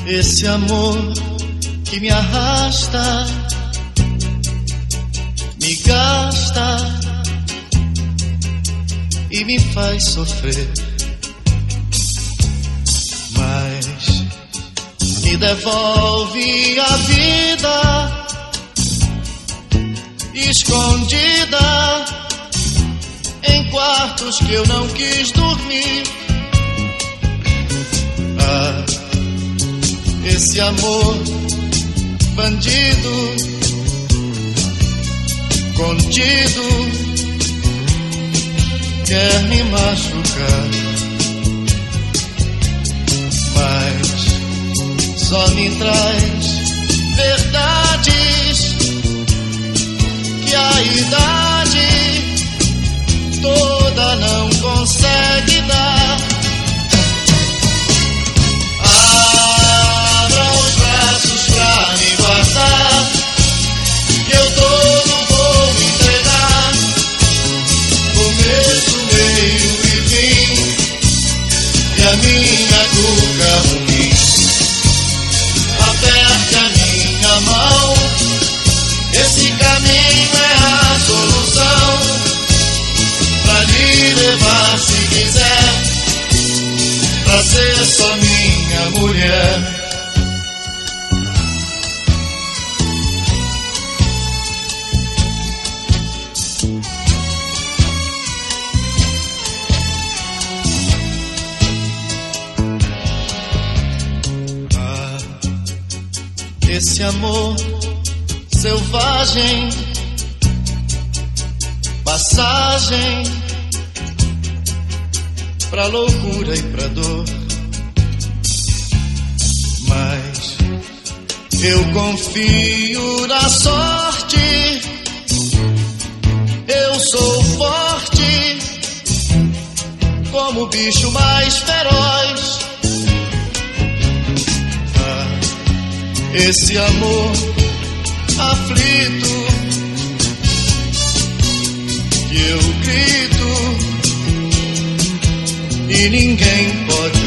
Esse amor que me arrasta, me gasta e me faz sofrer, mas me devolve a vida escondida em quartos que eu não quis dormir. Ah, esse amor bandido, contido, quer me machucar, mas só me traz verdades que a idade toda não consegue dar. Abra os braços pra me guardar, que eu todo vou entregar, começo, meio e fim, e a minha cuca ruim. Aperte a minha mão, esse caminho é a solução, pra lhe levar se quiser, pra ser só minha mulher. Esse amor selvagem, passagem pra loucura e pra dor, mas eu confio na sorte, eu sou forte como o bicho mais feroz. Esse amor aflito que eu grito e ninguém pode